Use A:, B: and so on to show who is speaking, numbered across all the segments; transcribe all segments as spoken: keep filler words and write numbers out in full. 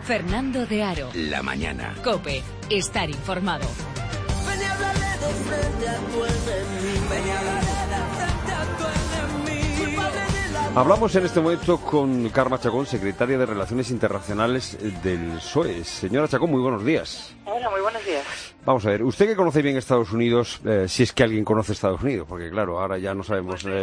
A: Fernando de Aro.
B: La mañana.
A: COPE. Estar informado.
C: Ven y háblale de frente a tu enemigo. Ven y háblale de frente a tu enemigo. Culpable de la...
D: Hablamos en este momento con Carme Chacón, secretaria de Relaciones Internacionales del P S O E. Señora Chacón, muy buenos días.
E: Hola, muy buenos días.
D: Vamos a ver, usted que conoce bien Estados Unidos, eh, si es que alguien conoce Estados Unidos, porque claro, ahora ya no sabemos... Eh,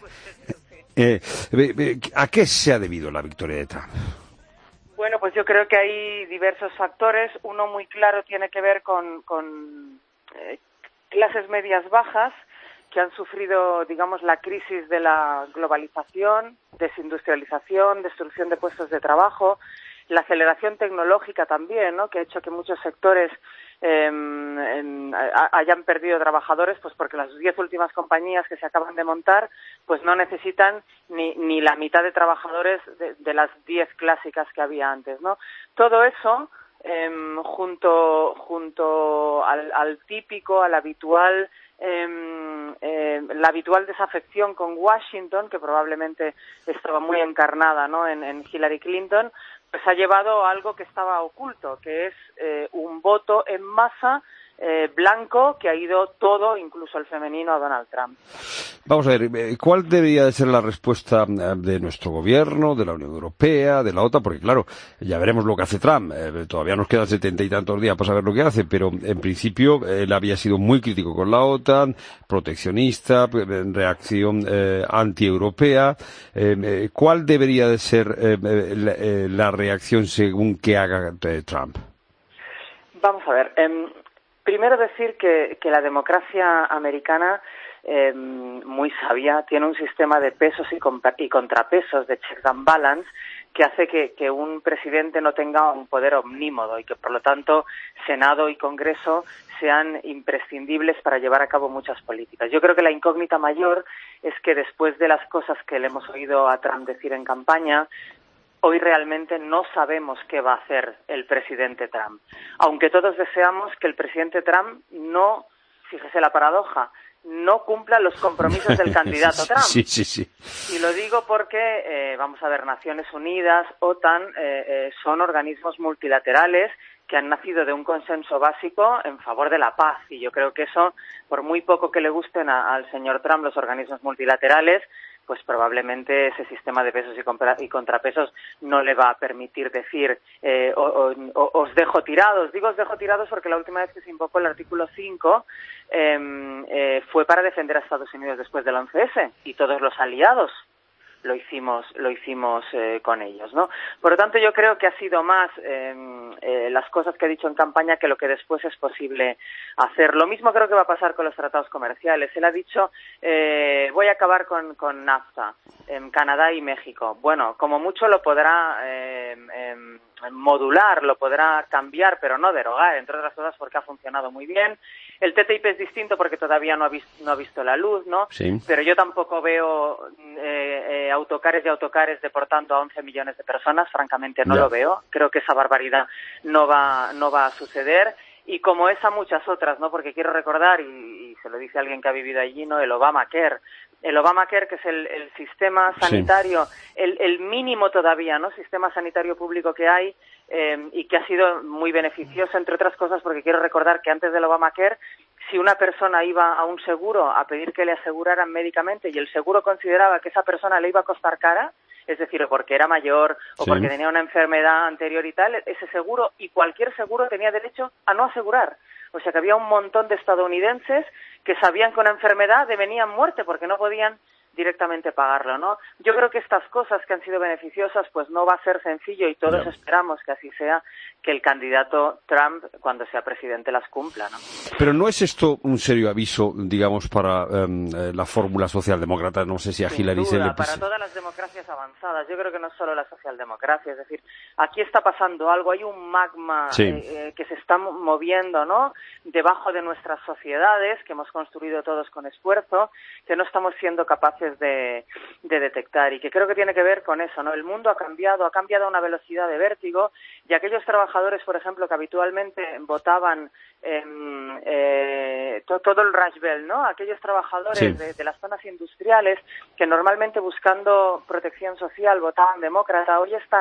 D: eh, eh, ¿A qué se ha debido la victoria de Trump?
E: Bueno, pues yo creo que hay diversos factores. Uno muy claro tiene que ver con, con eh, clases medias bajas que han sufrido, digamos, la crisis de la globalización, desindustrialización, destrucción de puestos de trabajo, la aceleración tecnológica también, ¿no?, que ha hecho que muchos sectores eh, en, a, hayan perdido trabajadores, pues porque las diez últimas compañías que se acaban de montar, pues no necesitan ni, ni la mitad de trabajadores de, de las diez clásicas que había antes, ¿no? Todo eso, eh, junto junto al, al típico, al habitual, eh, eh, la habitual desafección con Washington, que probablemente estaba muy encarnada, ¿no?, en, en Hillary Clinton, pues ha llevado a algo que estaba oculto, que es eh, un voto en masa eh, blanco que ha ido todo, incluso el femenino, a Donald Trump.
D: Vamos a ver, ¿cuál debería de ser la respuesta de nuestro gobierno, de la Unión Europea, de la OTAN? Porque claro, ya veremos lo que hace Trump. Eh, todavía nos quedan setenta y tantos días para saber lo que hace, pero en principio él había sido muy crítico con la OTAN, proteccionista, reacción eh, anti-europea. Eh, ¿Cuál debería de ser eh, la, eh, la reacción según que haga eh, Trump?
E: Vamos a ver. Eh, primero decir que, que la democracia americana, Eh, muy sabia, tiene un sistema de pesos y, y contrapesos, de checks and balance, que hace que, que un presidente no tenga un poder omnímodo y que, por lo tanto, Senado y Congreso sean imprescindibles para llevar a cabo muchas políticas. Yo creo que la incógnita mayor es que después de las cosas que le hemos oído a Trump decir en campaña, hoy realmente no sabemos qué va a hacer el presidente Trump. Aunque todos deseamos que el presidente Trump no, fíjese la paradoja, no cumpla los compromisos del candidato Trump.
D: Sí, sí, sí.
E: Y lo digo porque, eh, vamos a ver, Naciones Unidas, OTAN, eh, eh, son organismos multilaterales que han nacido de un consenso básico en favor de la paz. Y yo creo que eso, por muy poco que le gusten a, al señor Trump los organismos multilaterales, pues probablemente ese sistema de pesos y, compra- y contrapesos no le va a permitir decir eh, o, o, o, os dejo tirados. Digo os dejo tirados porque la última vez que se invocó el artículo cinco eh, eh, fue para defender a Estados Unidos después del once ese y todos los aliados lo hicimos lo hicimos eh, con ellos, ¿no? Por lo tanto, yo creo que ha sido más eh, eh, las cosas que ha dicho en campaña que lo que después es posible hacer. Lo mismo creo que va a pasar con los tratados comerciales. Él ha dicho, eh, voy a acabar con, con NAFTA, en Canadá y México. Bueno, como mucho lo podrá eh, eh, modular, lo podrá cambiar, pero no derogar, entre otras cosas porque ha funcionado muy bien. El T T I P es distinto porque todavía no ha visto, no ha visto la luz, ¿no?
D: Sí.
E: Pero yo tampoco veo eh, eh, autocares y autocares deportando a once millones de personas, francamente no
D: Ya.
E: lo veo. Creo que esa barbaridad no va, no va a suceder. Y como esa, muchas otras, ¿no? Porque quiero recordar, y, y se lo dice alguien que ha vivido allí, ¿no?, el Obamacare. El Obamacare, que es el, el sistema sanitario, sí. el, el mínimo todavía, ¿no?, sistema sanitario público que hay, eh, y que ha sido muy beneficioso, entre otras cosas, porque quiero recordar que antes del Obamacare, si una persona iba a un seguro a pedir que le aseguraran médicamente y el seguro consideraba que esa persona le iba a costar cara, es decir, porque era mayor o
D: sí.
E: porque tenía una enfermedad anterior y tal, ese seguro y cualquier seguro tenía derecho a no asegurar. O sea que había un montón de estadounidenses que sabían que una enfermedad devenía muerte porque no podían directamente pagarlo, ¿no? Yo creo que estas cosas que han sido beneficiosas, pues no va a ser sencillo y todos
D: no.
E: esperamos que así sea, que el candidato Trump, cuando sea presidente, las cumpla, ¿no?
D: Pero ¿no es esto un serio aviso, digamos, para um, la fórmula socialdemócrata? No sé si a
E: Sin
D: Hillary
E: duda,
D: se le...
E: para todas las democracias avanzadas. Yo creo que no es solo la socialdemocracia, es decir, aquí está pasando algo, hay un magma
D: sí.
E: eh, que se está moviendo, ¿no?, debajo de nuestras sociedades, que hemos construido todos con esfuerzo, que no estamos siendo capaces De, de detectar y que creo que tiene que ver con eso, ¿no? El mundo ha cambiado, ha cambiado a una velocidad de vértigo y aquellos trabajadores, por ejemplo, que habitualmente votaban eh, eh, to, todo el Rust Belt, ¿no? Aquellos trabajadores
D: sí.
E: de, de las zonas industriales que normalmente buscando protección social votaban demócrata, hoy están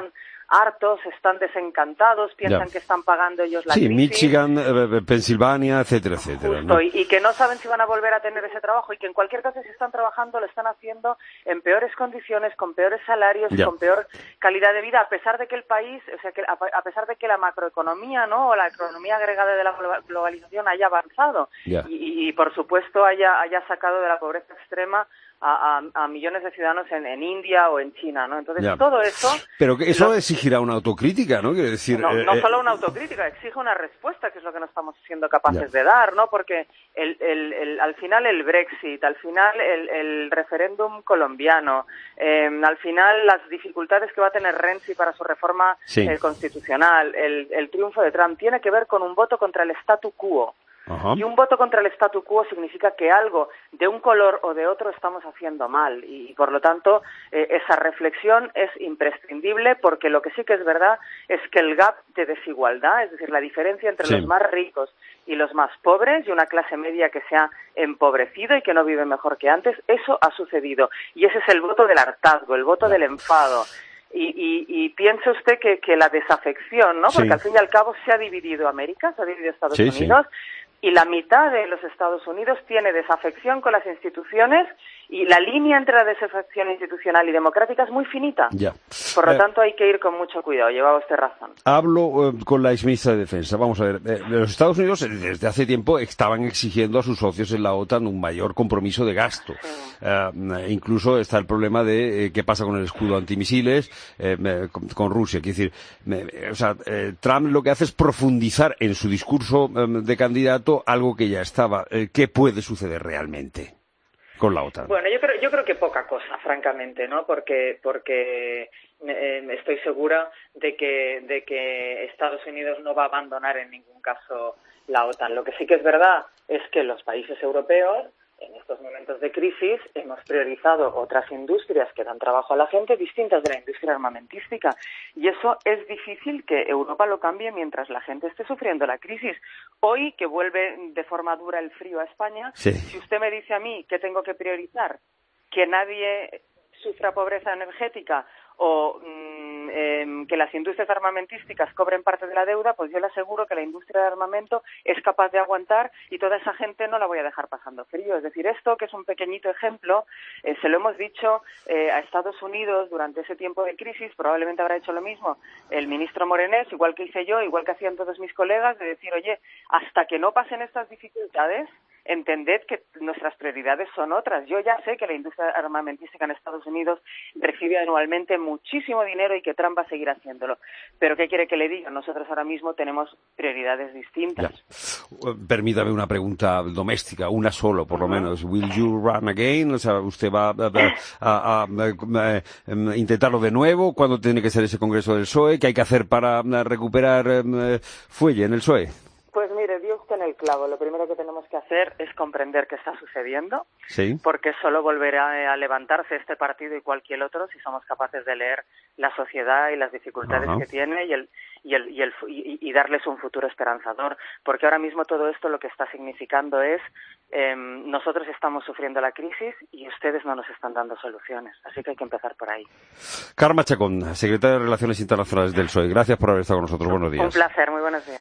E: hartos, están desencantados, piensan
D: ya.
E: que están pagando ellos la
D: sí,
E: crisis.
D: Michigan, eh, Pensilvania, etcétera, etcétera.
E: Justo,
D: ¿no?
E: y, y que no saben si van a volver a tener ese trabajo y que en cualquier caso si están trabajando lo están haciendo en peores condiciones, con peores salarios,
D: ya.
E: con peor calidad de vida, a pesar de que el país, o sea, que a, a pesar de que la macroeconomía, ¿no?, o la economía agregada de la globalización haya avanzado y, y, y por supuesto haya, haya sacado de la pobreza extrema A, a, a millones de ciudadanos en, en India o en China, ¿no? Entonces,
D: ya.
E: todo eso...
D: Pero que eso
E: lo,
D: exigirá una autocrítica, ¿no? Quiero decir...
E: No,
D: eh,
E: no
D: eh,
E: solo una autocrítica, exige una respuesta, que es lo que no estamos siendo capaces
D: ya.
E: de dar, ¿no? Porque el, el, el, al final el Brexit, al final el, el referéndum colombiano, eh, al final las dificultades que va a tener Renzi para su reforma
D: sí.
E: eh, constitucional, el, el triunfo de Trump, tiene que ver con un voto contra el statu quo.
D: Ajá.
E: Y un voto contra el statu quo significa que algo de un color o de otro estamos haciendo mal y, y por lo tanto eh, esa reflexión es imprescindible porque lo que sí que es verdad es que el gap de desigualdad, es decir, la diferencia entre
D: sí.
E: los más ricos y los más pobres y una clase media que se ha empobrecido y que no vive mejor que antes, eso ha sucedido y ese es el voto del hartazgo, el voto del enfado. Y, y, y piense usted que, que la desafección, ¿no? Porque
D: sí.
E: al fin y al cabo se ha dividido América, se ha dividido Estados
D: sí,
E: Unidos,
D: sí.
E: y la mitad de los Estados Unidos tiene desafección con las instituciones y la línea entre la desafección institucional y democrática es muy finita.
D: Ya.
E: Por lo
D: eh,
E: tanto, hay que ir con mucho cuidado. Llevaba usted razón.
D: Hablo eh, con la exministra de Defensa. Vamos a ver, eh, los Estados Unidos eh, desde hace tiempo estaban exigiendo a sus socios en la OTAN un mayor compromiso de gasto. Sí. Eh, incluso está el problema de eh, qué pasa con el escudo antimisiles eh, con, con Rusia. Quiero decir, eh, o sea, eh, Trump lo que hace es profundizar en su discurso eh, de candidato algo que ya estaba. Eh, ¿Qué puede suceder realmente con la OTAN?
E: Bueno, yo creo, yo creo que poca cosa, francamente, ¿no? Porque, porque eh, estoy segura de que, de que Estados Unidos no va a abandonar en ningún caso la OTAN. Lo que sí que es verdad es que los países europeos, en estos momentos de crisis, hemos priorizado otras industrias que dan trabajo a la gente, distintas de la industria armamentística. Y eso es difícil que Europa lo cambie mientras la gente esté sufriendo la crisis. Hoy, que vuelve de forma dura el frío a España,
D: sí.
E: si usted me dice a mí que tengo que priorizar que nadie sufra pobreza energética o mmm, eh, que las industrias armamentísticas cobren parte de la deuda, pues yo le aseguro que la industria de armamento es capaz de aguantar y toda esa gente no la voy a dejar pasando frío. Es decir, esto, que es un pequeñito ejemplo, eh, se lo hemos dicho eh, a Estados Unidos durante ese tiempo de crisis, probablemente habrá hecho lo mismo el ministro Morenés, igual que hice yo, igual que hacían todos mis colegas, de decir, oye, hasta que no pasen estas dificultades, entended que nuestras prioridades son otras. Yo ya sé que la industria armamentística en Estados Unidos recibe anualmente muchísimo dinero y que Trump va a seguir haciéndolo. Pero ¿qué quiere que le diga? Nosotros ahora mismo tenemos prioridades distintas.
D: Ya. Permítame una pregunta doméstica, una solo por lo menos. ¿Will you run again? O sea, ¿usted va a, a, a, a, a intentarlo de nuevo? ¿Cuándo tiene que ser ese congreso del P S O E? ¿Qué hay que hacer para recuperar um, fuelle en el P S O E?
E: Pues mire, dio usted en el clavo. Lo primero que tenemos que hacer es comprender qué está sucediendo,
D: sí.
E: porque solo volverá a levantarse este partido y cualquier otro si somos capaces de leer la sociedad y las dificultades uh-huh. que tiene y el y el y el y, y darles un futuro esperanzador, porque ahora mismo todo esto lo que está significando es eh, nosotros estamos sufriendo la crisis y ustedes no nos están dando soluciones, así que hay que empezar por ahí.
D: Carme Chacón, secretaria de Relaciones Internacionales del P S O E. Gracias por haber estado con nosotros. Buenos días.
E: Un placer, muy buenos días.